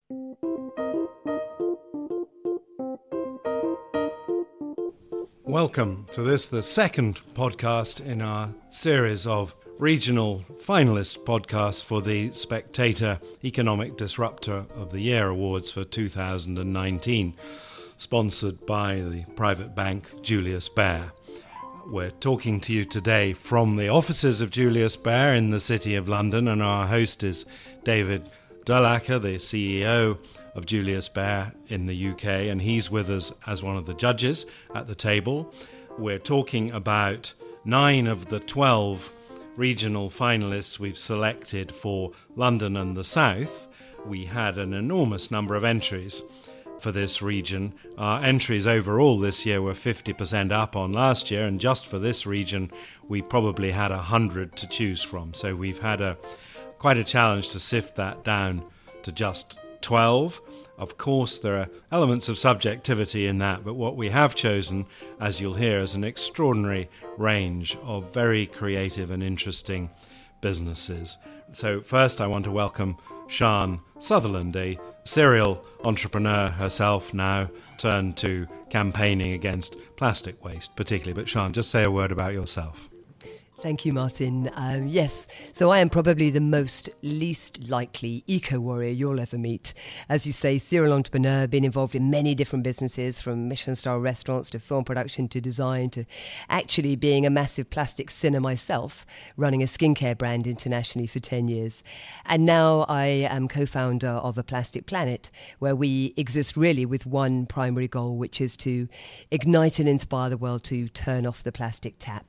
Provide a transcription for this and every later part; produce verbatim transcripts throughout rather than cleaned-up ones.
Welcome to this, the second podcast in our series of regional finalist podcasts for the Spectator Economic Disruptor of the Year Awards for two thousand nineteen, sponsored by the private bank Julius Baer. We're talking to you today from the offices of Julius Baer in the City of London, and our host is David Durlacher, the C E O of Julius Baer in the U K, and he's with us as one of the judges at the table. We're talking about nine of the twelve regional finalists we've selected for London and the South. We had an enormous number of entries for this region. Our entries overall this year were fifty percent up on last year, and just for this region we probably had one hundred to choose from. So we've had a quite a challenge to sift that down to just twelve. Of course, there are elements of subjectivity in that, but what we have chosen, as you'll hear, is an extraordinary range of very creative and interesting businesses. So first I want to welcome Sian Sutherland, a serial entrepreneur herself, now turned to campaigning against plastic waste particularly. But Sian, just say a word about yourself. Thank you, Martin. Um, yes, so I am probably the most least likely eco-warrior you'll ever meet. As you say, serial entrepreneur, been involved in many different businesses, from Michelin-star restaurants to film production to design to actually being a massive plastic sinner myself, running a skincare brand internationally for ten years. And now I am co-founder of A Plastic Planet, where we exist really with one primary goal, which is to ignite and inspire the world to turn off the plastic tap.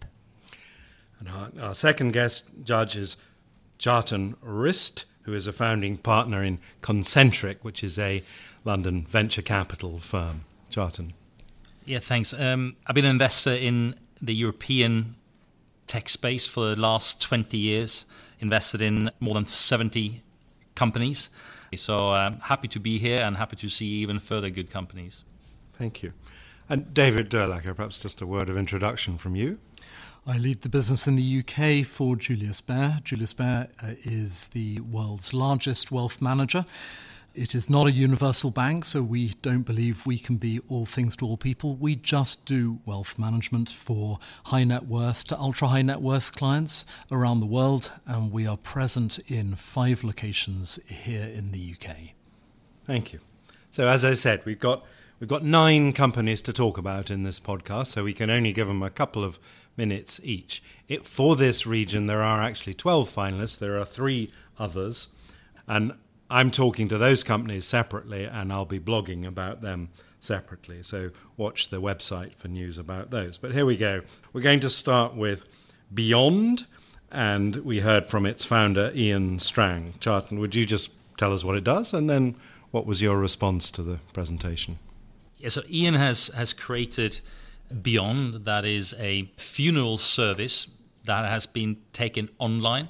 And our, our second guest judge is Charlton Rist, who is a founding partner in Concentric, which is a London venture capital firm. Charlton. Yeah, thanks. Um, I've been an investor in the European tech space for the last twenty years, invested in more than seventy companies. So I'm happy to be here and happy to see even further good companies. Thank you. And David Durlacher, perhaps just a word of introduction from you. I lead the business in the U K for Julius Baer. Julius Baer uh, is the world's largest wealth manager. It is not a universal bank, so we don't believe we can be all things to all people. We just do wealth management for high net worth to ultra high net worth clients around the world, and we are present in five locations here in the U K. Thank you. So as I said, we've got we've got nine companies to talk about in this podcast, so we can only give them a couple of minutes each. It, for this region, there are actually twelve finalists. There are three others, and I'm talking to those companies separately, and I'll be blogging about them separately. So watch the website for news about those. But here we go. We're going to start with Beyond, and we heard from its founder, Ian Strang. Charlton, would you just tell us what it does, and then what was your response to the presentation? Yeah, so Ian has has created Beyond, that is a funeral service that has been taken online,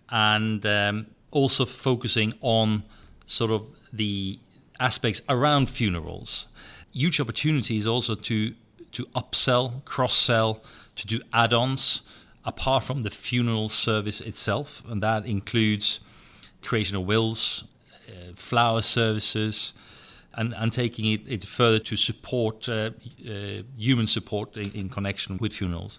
and um, also focusing on sort of the aspects around funerals. Huge opportunities also to to upsell, cross-sell, to do add-ons apart from the funeral service itself, and that includes creation of wills, uh, flower services, And, and taking it, it further to support uh, uh, human support in, in connection with funerals.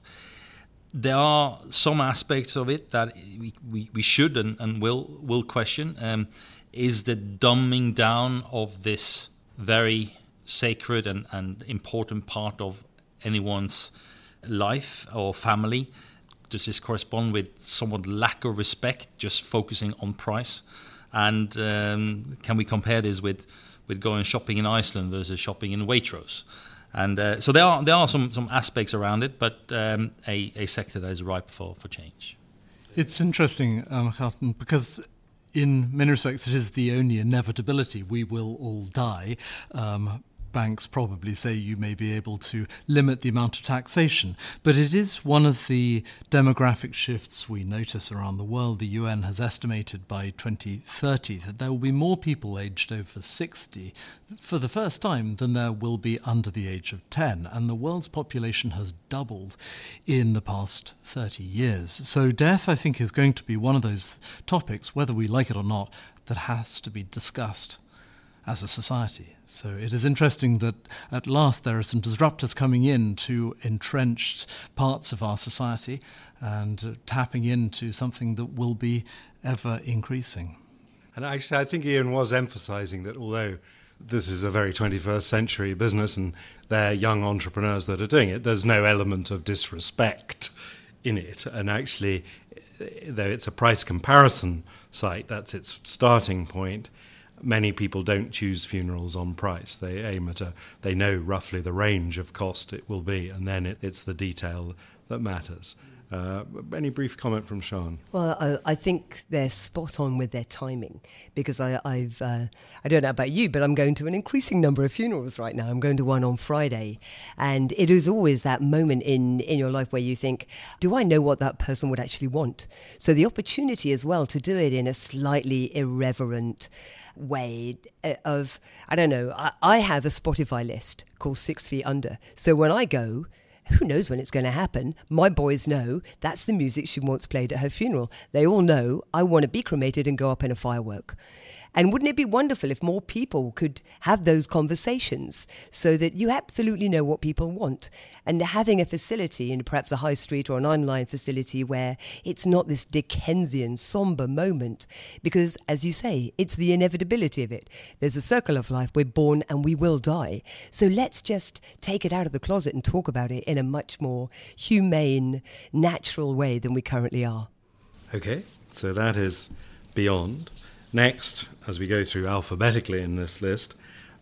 There are some aspects of it that we, we, we should and, and will will question. Um, is the dumbing down of this very sacred and, and important part of anyone's life or family? Does this correspond with somewhat lack of respect, just focusing on price? And um, can we compare this with with going shopping in Iceland versus shopping in Waitrose? And uh, so there are there are some, some aspects around it, but um, a, a sector that is ripe for, for change. It's interesting, um, Charlton, because in many respects it is the only inevitability. We will all die. Um, banks probably say you may be able to limit the amount of taxation. But it is one of the demographic shifts we notice around the world. The U N has estimated by twenty thirty that there will be more people aged over sixty for the first time than there will be under the age of ten. And the world's population has doubled in the past thirty years. So death, I think, is going to be one of those topics, whether we like it or not, that has to be discussed as a society. So it is interesting that at last there are some disruptors coming in to entrenched parts of our society and uh, tapping into something that will be ever increasing. And actually, I think Ian was emphasising that although this is a very twenty-first century business and they're young entrepreneurs that are doing it, there's no element of disrespect in it. And actually, though it's a price comparison site, that's its starting point, many people don't choose funerals on price. They aim at a, they know roughly the range of cost it will be, and then it, it's the detail that matters. Uh, any brief comment from Sian? Well, I, I think they're spot on with their timing, because I, I've uh, I don't know about you, but I'm going to an increasing number of funerals right now. I'm going to one on Friday, and it is always that moment in, in your life where you think, do I know what that person would actually want? So the opportunity as well to do it in a slightly irreverent way of, I don't know, I, I have a Spotify list called Six Feet Under. So when I go, who knows when it's going to happen? My boys know that's the music she wants played at her funeral. They all know I want to be cremated and go up in a firework. And wouldn't it be wonderful if more people could have those conversations so that you absolutely know what people want? And having a facility in perhaps a high street or an online facility where it's not this Dickensian, somber moment. Because, as you say, it's the inevitability of it. There's a circle of life. We're born and we will die. So let's just take it out of the closet and talk about it in a much more humane, natural way than we currently are. Okay, so that is Beyond. Next, as we go through alphabetically in this list,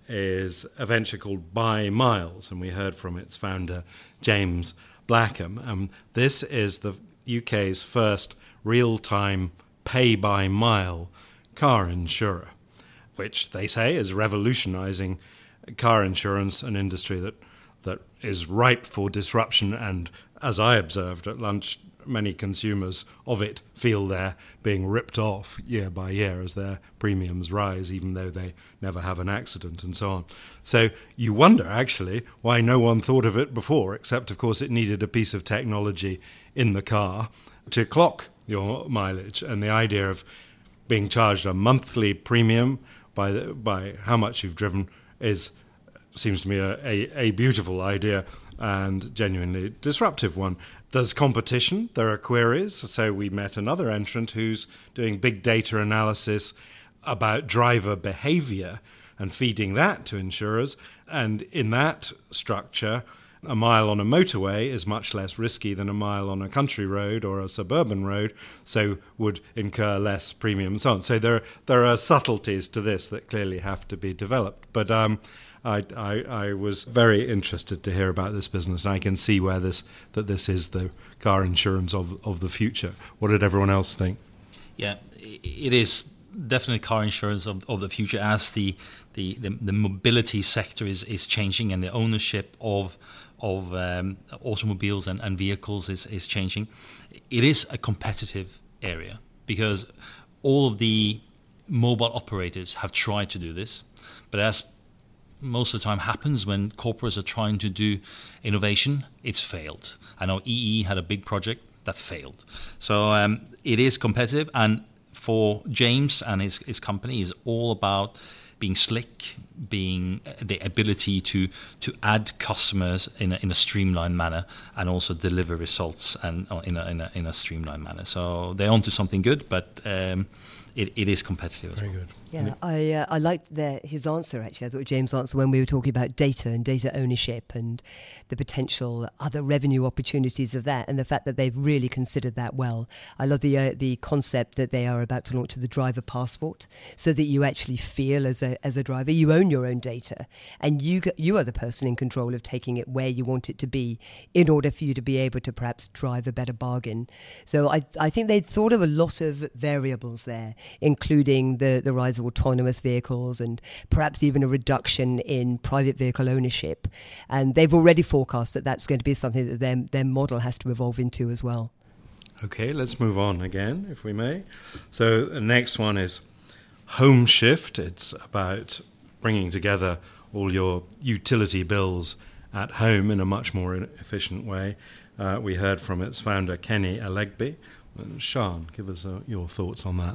is a venture called By Miles, and we heard from its founder, James Blackham. Um, this is the U K's first real-time pay-by-mile car insurer, which they say is revolutionising car insurance, an industry that, that is ripe for disruption, and as I observed at lunch, many consumers of it feel they're being ripped off year by year as their premiums rise, even though they never have an accident and so on. So you wonder, actually, why no one thought of it before, except, of course, it needed a piece of technology in the car to clock your mileage. And the idea of being charged a monthly premium by the, by how much you've driven is seems to me a, a, a beautiful idea and genuinely disruptive one. There's competition, there are queries. So we met another entrant who's doing big data analysis about driver behaviour and feeding that to insurers. And in that structure, a mile on a motorway is much less risky than a mile on a country road or a suburban road, so would incur less premium and so on. So there, there are subtleties to this that clearly have to be developed. But um, I, I, I was very interested to hear about this business, and I can see where this that this is the car insurance of of the future. What did everyone else think? Yeah, it is definitely car insurance of, of the future, as the the, the, the mobility sector is, is changing, and the ownership of of um, automobiles and, and vehicles is, is changing. It is a competitive area because all of the mobile operators have tried to do this, but as most of the time happens when corporates are trying to do innovation, it's failed. I know E E had a big project that failed. So um, it is competitive, and for James and his, his company is all about being slick, being the ability to to add customers in a, in a streamlined manner, and also deliver results and in a, in a in a streamlined manner. So they're onto something good, but um, it, it is competitive as Very well. good. Yeah, I uh, I liked the, his answer, actually. I thought James' answer when we were talking about data and data ownership and the potential other revenue opportunities of that, and the fact that they've really considered that well. I love the uh, the concept that they are about to launch the driver passport, so that you actually feel as a as a driver, you own your own data, and you you are the person in control of taking it where you want it to be in order for you to be able to perhaps drive a better bargain. So I I think they'd thought of a lot of variables there, including the, the rise of autonomous vehicles and perhaps even a reduction in private vehicle ownership. And they've already forecast that that's going to be something that their, their model has to evolve into as well. Okay, let's move on again, if we may. So the next one is Home Shift. It's about bringing together all your utility bills at home in a much more efficient way. Uh, we heard from its founder, Kenny Alegbe. Sian, give us uh, your thoughts on that.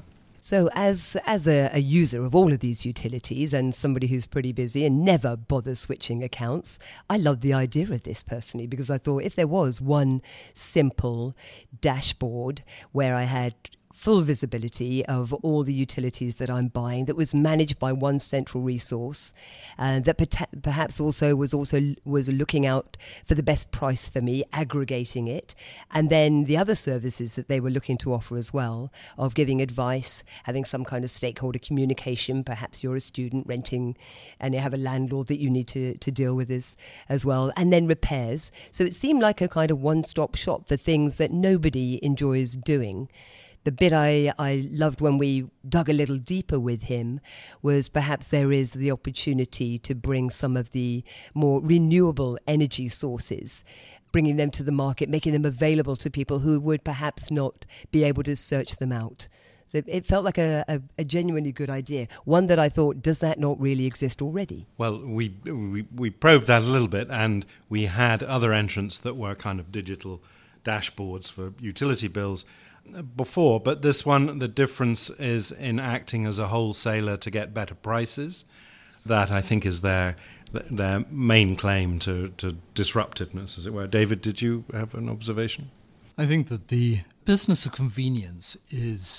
So as as a, a user of all of these utilities and somebody who's pretty busy and never bothers switching accounts, I love the idea of this personally, because I thought if there was one simple dashboard where I had full visibility of all the utilities that I'm buying, that was managed by one central resource, uh, that per- perhaps also was also was looking out for the best price for me, aggregating it, and then the other services that they were looking to offer as well, of giving advice, having some kind of stakeholder communication. Perhaps you're a student renting and you have a landlord that you need to, to deal with this as well, and then repairs. So it seemed like a kind of one-stop shop for things that nobody enjoys doing. The bit I, I loved when we dug a little deeper with him was perhaps there is the opportunity to bring some of the more renewable energy sources, bringing them to the market, making them available to people who would perhaps not be able to search them out. So it felt like a, a, a genuinely good idea, one that I thought, does that not really exist already? Well, we, we, we probed that a little bit, and we had other entrants that were kind of digital dashboards for utility bills before, but this one, the difference is in acting as a wholesaler to get better prices. That, I think, is their their main claim to, to disruptiveness, as it were. David, did you have an observation? I think that the business of convenience is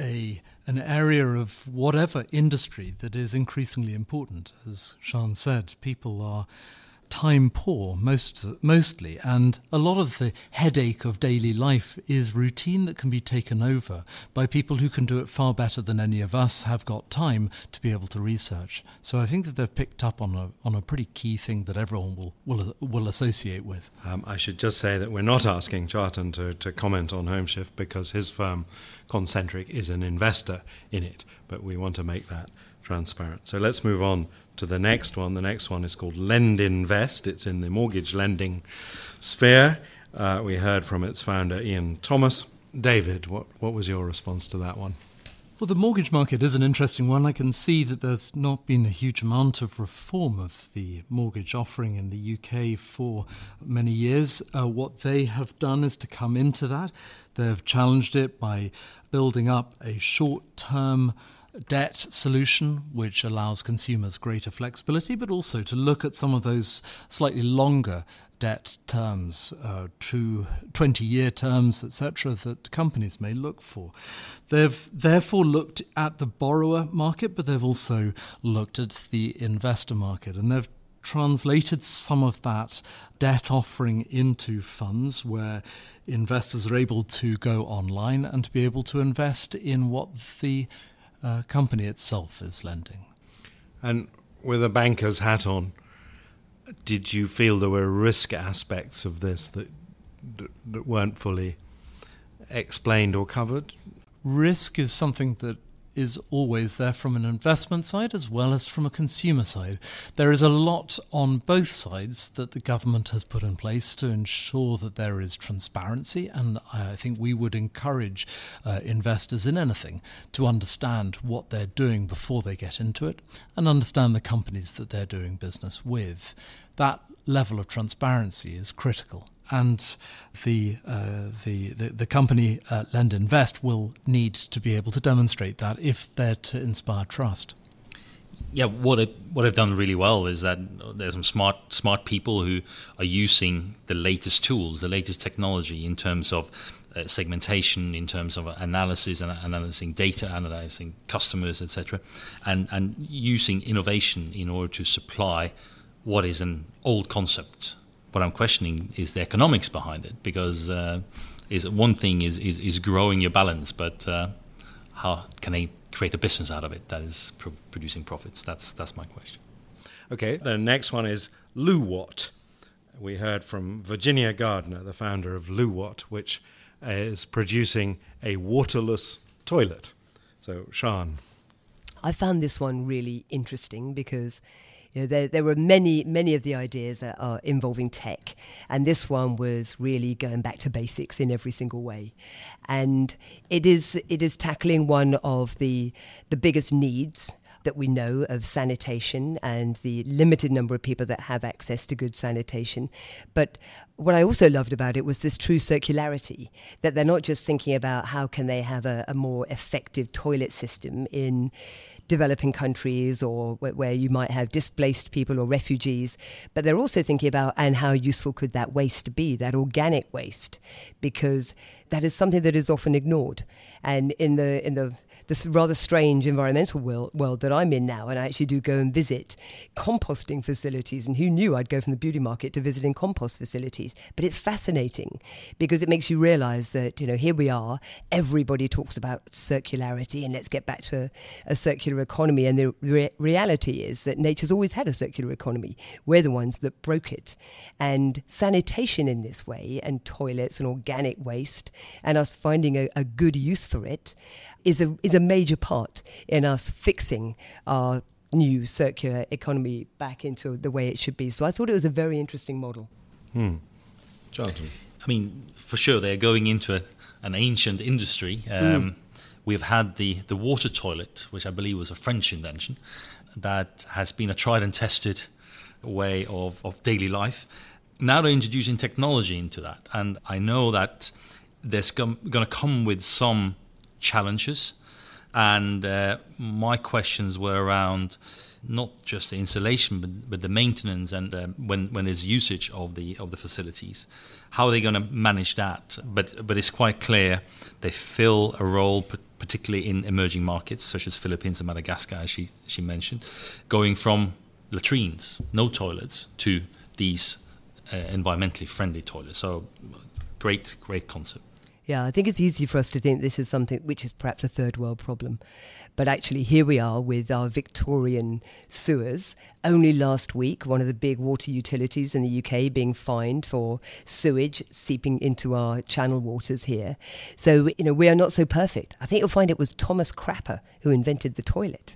a an area of whatever industry that is increasingly important. As Sian said, people are time poor most mostly, and a lot of the headache of daily life is routine that can be taken over by people who can do it far better than any of us have got time to be able to research. So I think that they've picked up on a on a pretty key thing that everyone will will, will associate with. Um, I should just say that we're not asking Chetan to, to comment on HomeShift because his firm, Concentric, is an investor in it, but we want to make that transparent. So let's move on to the next one. The next one is called LendInvest. It's in the mortgage lending sphere. Uh, we heard from its founder, Ian Thomas. David, what, what was your response to that one? Well, the mortgage market is an interesting one. I can see that there's not been a huge amount of reform of the mortgage offering in the U K for many years. Uh, what they have done is to come into that. They've challenged it by building up a short-term debt solution which allows consumers greater flexibility, but also to look at some of those slightly longer debt terms, uh, to twenty-year terms, et cetera, that companies may look for. They've therefore looked at the borrower market, but they've also looked at the investor market, and they've translated some of that debt offering into funds where investors are able to go online and to be able to invest in what the Uh, company itself is lending. And with a banker's hat on, did you feel there were risk aspects of this that that weren't fully explained or covered? Risk is something that is always there from an investment side as well as from a consumer side. There is a lot on both sides that the government has put in place to ensure that there is transparency, and I think we would encourage uh, investors in anything to understand what they're doing before they get into it and understand the companies that they're doing business with. That level of transparency is critical. And the, uh, the the the company uh, LendInvest will need to be able to demonstrate that if they're to inspire trust. Yeah, what it, what they've done really well is that there's some smart smart people who are using the latest tools, the latest technology in terms of uh, segmentation, in terms of analysis and analyzing data, analyzing customers, et cetera, and and using innovation in order to supply what is an old concept. What I'm questioning is the economics behind it, because uh, is one thing is, is, is growing your balance, but uh, how can they create a business out of it that is pro- producing profits? That's that's my question. Okay, the next one is Luwatt. We heard from Virginia Gardner, the founder of Luwatt, which is producing a waterless toilet. So, Sian. I found this one really interesting because you know, there, there were many, many of the ideas that are involving tech, and this one was really going back to basics in every single way. And it is it is tackling one of the the biggest needs that we know of sanitation and the limited number of people that have access to good sanitation. But what I also loved about it was this true circularity, that they're not just thinking about how can they have a, a more effective toilet system in developing countries or where, where you might have displaced people or refugees, but they're also thinking about and how useful could that waste be, that organic waste, because that is something that is often ignored. And in the in the this rather strange environmental world, world that I'm in now, and I actually do go and visit composting facilities, and who knew I'd go from the beauty market to visiting compost facilities. But it's fascinating because it makes you realise that, you know, here we are, everybody talks about circularity and let's get back to a, a circular economy, and the re- reality is that nature's always had a circular economy. We're the ones that broke it. And sanitation in this way, and toilets and organic waste, and us finding a, a good use for it, is a is a major part in us fixing our new circular economy back into the way it should be. So I thought it was a very interesting model. Hmm. Jonathan? I mean, for sure, they're going into a, an ancient industry. Um, mm. We've had the, the water toilet, which I believe was a French invention, that has been a tried and tested way of, of daily life. Now they're introducing technology into that. And I know that there's going to come with some challenges, and uh, my questions were around not just the installation but, but the maintenance and uh, when when there's usage of the of the facilities, how are they going to manage that? But but it's quite clear they fill a role, particularly in emerging markets such as Philippines and Madagascar, as she she mentioned, going from latrines, no toilets, to these uh, environmentally friendly toilets. So great great concept. Yeah, I think it's easy for us to think this is something which is perhaps a third world problem. But actually, here we are with our Victorian sewers. Only last week, one of the big water utilities in the U K being fined for sewage seeping into our channel waters here. So, you know, we are not so perfect. I think you'll find it was Thomas Crapper who invented the toilet.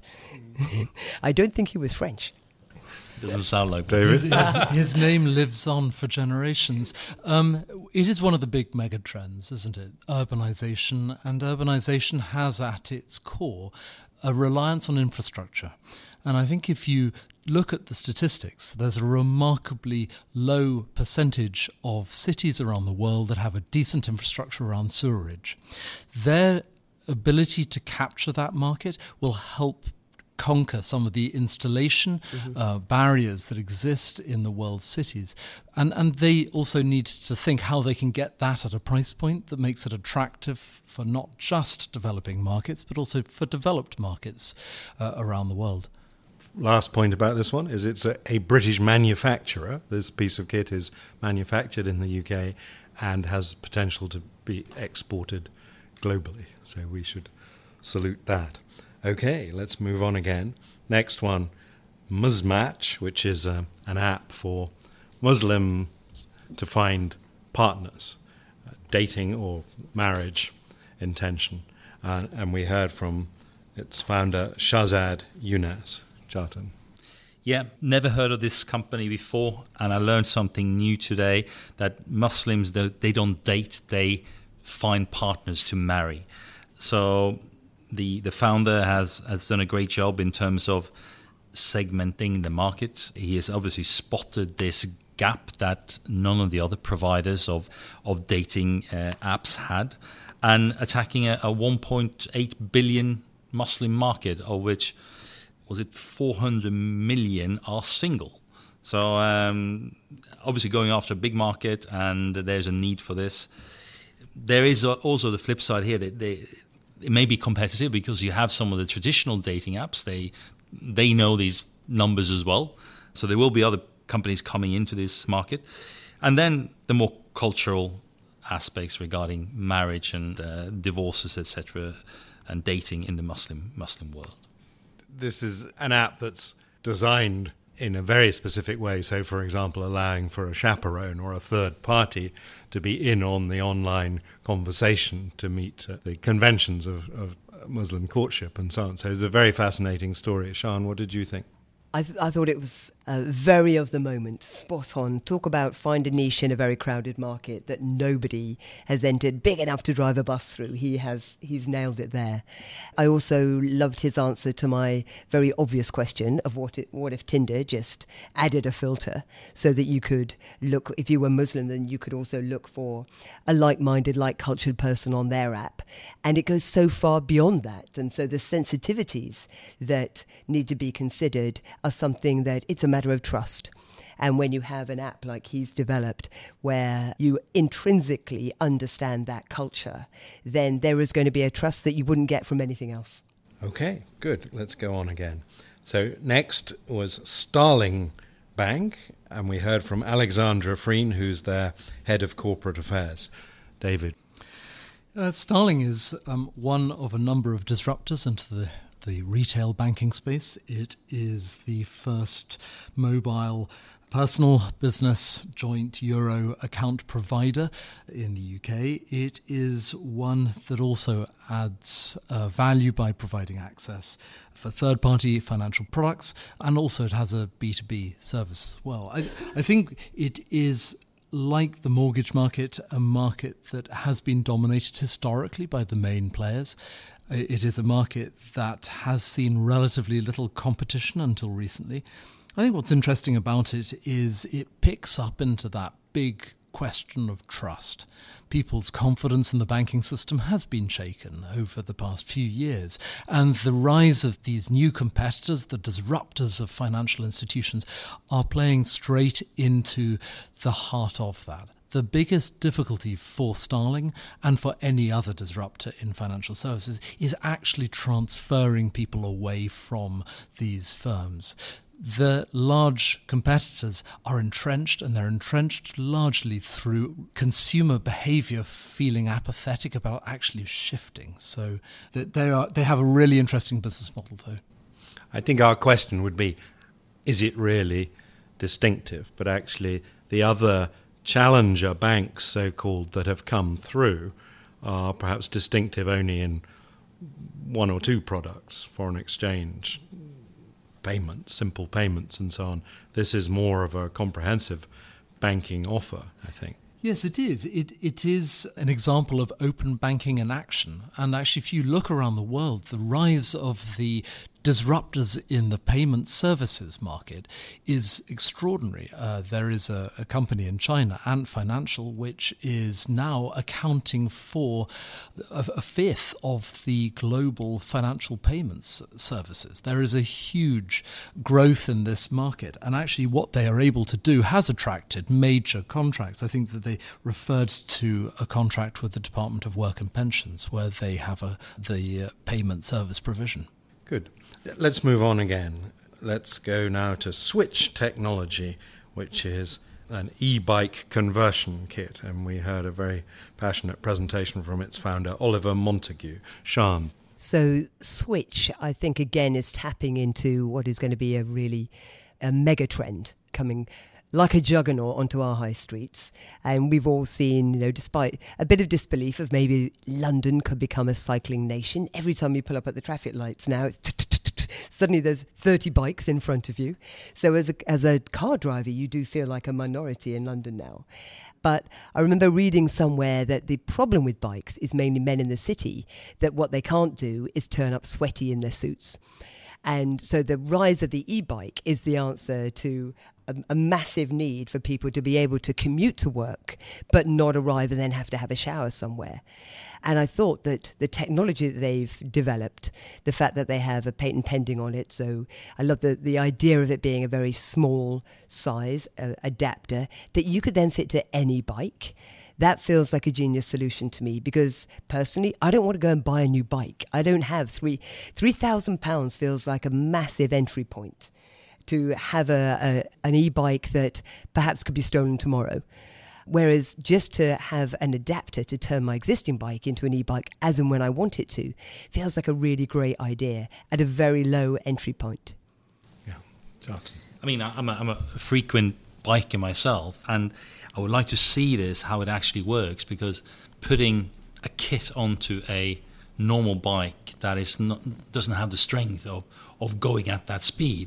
I don't think he was French. Doesn't sound like David. His, his, his name lives on for generations. Um, it is one of the big mega trends, isn't it? Urbanisation, and urbanisation has at its core a reliance on infrastructure. And I think if you look at the statistics, there's a remarkably low percentage of cities around the world that have a decent infrastructure around sewerage. Their ability to capture that market will help conquer some of the installation mm-hmm. uh, barriers that exist in the world's cities. And and they also need to think how they can get that at a price point that makes it attractive for not just developing markets, but also for developed markets uh, around the world. Last point about this one is it's a, a British manufacturer. This piece of kit is manufactured in the U K and has potential to be exported globally. So we should salute that. Okay, let's move on again. Next one, Muzmatch, which is uh, an app for Muslims to find partners, uh, dating or marriage intention. Uh, and we heard from its founder, Shahzad Younes. Jonathan. Yeah, never heard of this company before, and I learned something new today, that Muslims, they, they don't date, they find partners to marry. So the the founder has, has done a great job in terms of segmenting the market. He has obviously spotted this gap that none of the other providers of, of dating uh, apps had, and attacking a, a one point eight billion Muslim market, of which was it four hundred million are single. So um, obviously going after a big market, and there's a need for this. There is also the flip side here that they, it may be competitive because you have some of the traditional dating apps. They they know these numbers as well. So there will be other companies coming into this market. And then the more cultural aspects regarding marriage and uh, divorces, et cetera, and dating in the Muslim Muslim world. This is an app that's designed in a very specific way. So, for example, allowing for a chaperone or a third party to be in on the online conversation to meet uh, the conventions of, of Muslim courtship and so on. So it's a very fascinating story. Sian, what did you think? I, th- I thought it was uh, very of the moment, spot on. Talk about find a niche in a very crowded market that nobody has entered big enough to drive a bus through. He has, he's nailed it there. I also loved his answer to my very obvious question of what it, what if Tinder just added a filter so that you could look, if you were Muslim, then you could also look for a like-minded, like-cultured person on their app. And it goes so far beyond that. And so the sensitivities that need to be considered are something that it's a matter of trust. And when you have an app like he's developed where you intrinsically understand that culture, then there is going to be a trust that you wouldn't get from anything else. Okay, good. Let's go on again. So next was Starling Bank, and we heard from Alexandra Freen, who's their head of corporate affairs. David. Uh, Starling is um, one of a number of disruptors into the the retail banking space. It is the first mobile personal business joint euro account provider in the U K. It is one that also adds uh, value by providing access for third-party financial products, and also it has a B two B service as well. I, I think it is, like the mortgage market, a market that has been dominated historically by the main players. It is a market that has seen relatively little competition until recently. I think what's interesting about it is it picks up into that big question of trust. People's confidence in the banking system has been shaken over the past few years, and the rise of these new competitors, the disruptors of financial institutions, are playing straight into the heart of that. The biggest difficulty for Starling and for any other disruptor in financial services is actually transferring people away from these firms. The large competitors are entrenched, and they're entrenched largely through consumer behavior feeling apathetic about actually shifting. So they are they have a really interesting business model, though. I think our question would be, is it really distinctive? But actually the other challenger banks, so-called, that have come through are perhaps distinctive only in one or two products, foreign exchange, payments, simple payments and so on. This is more of a comprehensive banking offer, I think. Yes, it is. It It is an example of open banking in action. And actually, if you look around the world, the rise of the disruptors in the payment services market is extraordinary. Uh, there is a, a company in China, Ant Financial, which is now accounting for a, a fifth of the global financial payments services. There is a huge growth in this market, and actually what they are able to do has attracted major contracts. I think that they referred to a contract with the Department of Work and Pensions where they have a, the uh, payment service provision. Good. Let's move on again. Let's go now to Switch Technology, which is an e-bike conversion kit. And we heard a very passionate presentation from its founder, Oliver Montague. Sian. So Switch, I think, again, is tapping into what is going to be a really a mega trend coming like a juggernaut onto our high streets. And we've all seen, you know, despite a bit of disbelief of maybe London could become a cycling nation, every time you pull up at the traffic lights now, it's suddenly there's thirty bikes in front of you. So as a, as a car driver, you do feel like a minority in London now. But I remember reading somewhere that the problem with bikes is mainly men in the city, that what they can't do is turn up sweaty in their suits. And so the rise of the e-bike is the answer to a, a massive need for people to be able to commute to work, but not arrive and then have to have a shower somewhere. And I thought that the technology that they've developed, the fact that they have a patent pending on it, so I love the, the idea of it being a very small size uh, adapter that you could then fit to any bike. That feels like a genius solution to me, because personally, I don't want to go and buy a new bike. I don't have three three thousand pounds. Feels like a massive entry point to have a, a an e-bike that perhaps could be stolen tomorrow. Whereas just to have an adapter to turn my existing bike into an e-bike as and when I want it to feels like a really great idea at a very low entry point. Yeah, Jonathan. I mean, I'm a, I'm a frequent biker myself, and I would like to see this, how it actually works, because putting a kit onto a normal bike that is not doesn't have the strength of, of going at that speed,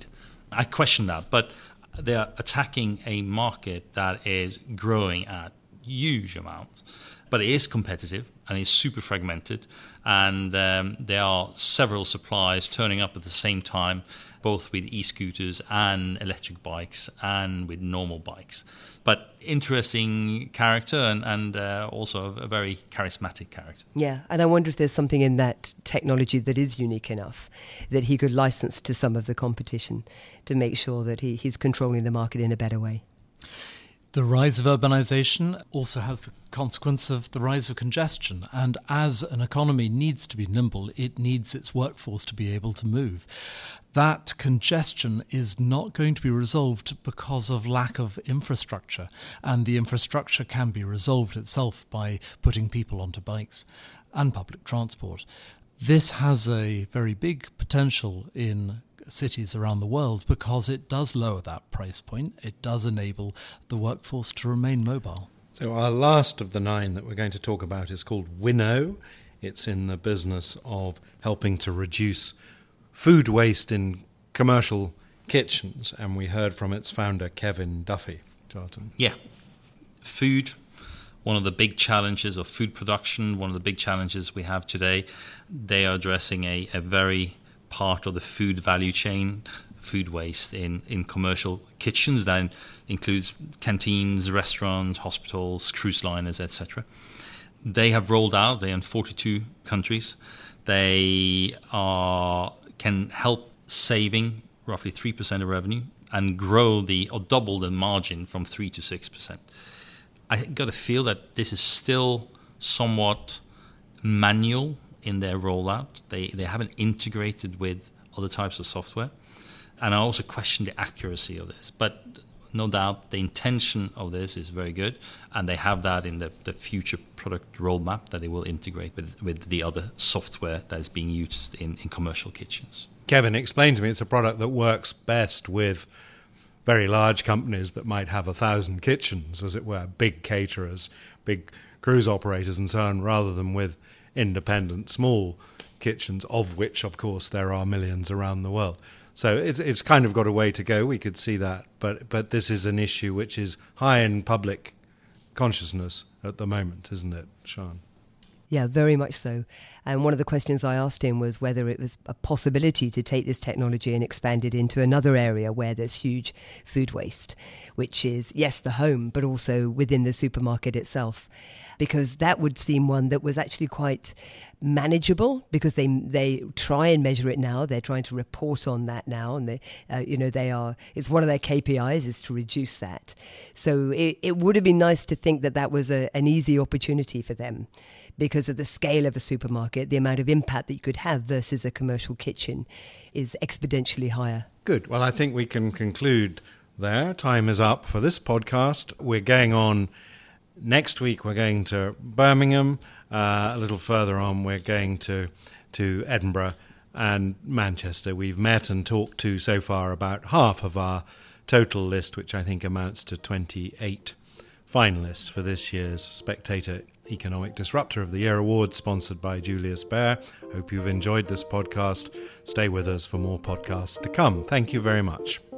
I question that, but they're attacking a market that is growing at huge amounts, but it is competitive and it's super fragmented, and um, there are several suppliers turning up at the same time, both with e-scooters and electric bikes and with normal bikes. But interesting character and, and uh, also a very charismatic character. Yeah, and I wonder if there's something in that technology that is unique enough that he could license to some of the competition to make sure that he, he's controlling the market in a better way. The rise of urbanization also has the consequence of the rise of congestion. And as an economy needs to be nimble, it needs its workforce to be able to move. That congestion is not going to be resolved because of lack of infrastructure. And the infrastructure can be resolved itself by putting people onto bikes and public transport. This has a very big potential in cities around the world because it does lower that price point. It does enable the workforce to remain mobile. So our last of the nine that we're going to talk about is called Winnow. It's in the business of helping to reduce food waste in commercial kitchens, and we heard from its founder, Kevin Duffy. Charlton. Yeah. Food, one of the big challenges of food production, one of the big challenges we have today. They are addressing a, a very part of the food value chain, food waste in, in commercial kitchens. That includes canteens, restaurants, hospitals, cruise liners, et cetera. They have rolled out, they're in forty-two countries. They are can help saving roughly three percent of revenue and grow the, or double the margin from three to six percent. I got to feel that this is still somewhat manual in their rollout. They they haven't integrated with other types of software. And I also question the accuracy of this. But no doubt the intention of this is very good, and they have that in the, the future product roadmap that they will integrate with, with the other software that is being used in, in commercial kitchens. Kevin explained to me it's a product that works best with very large companies that might have a thousand kitchens, as it were, big caterers, big cruise operators and so on, rather than with independent small kitchens, of which, of course, there are millions around the world. So it, it's kind of got a way to go. We could see that. But but this is an issue which is high in public consciousness at the moment, isn't it, Sian? Yeah, very much so. And one of the questions I asked him was whether it was a possibility to take this technology and expand it into another area where there's huge food waste, which is, yes, the home, but also within the supermarket itself. Because that would seem one that was actually quite manageable, because they they try and measure it now. They're trying to report on that now, and they uh, you know they are. It's one of their K P Is is to reduce that. So it, it would have been nice to think that that was a, an easy opportunity for them, because of the scale of a supermarket, the amount of impact that you could have versus a commercial kitchen is exponentially higher. Good. Well, I think we can conclude there. Time is up for this podcast. We're going on. Next week we're going to Birmingham. Uh, a little further on we're going to to Edinburgh and Manchester. We've met and talked to so far about half of our total list, which I think amounts to twenty-eight finalists for this year's Spectator Economic Disruptor of the Year Award, sponsored by Julius Baer. Hope you've enjoyed this podcast. Stay with us for more podcasts to come. Thank you very much.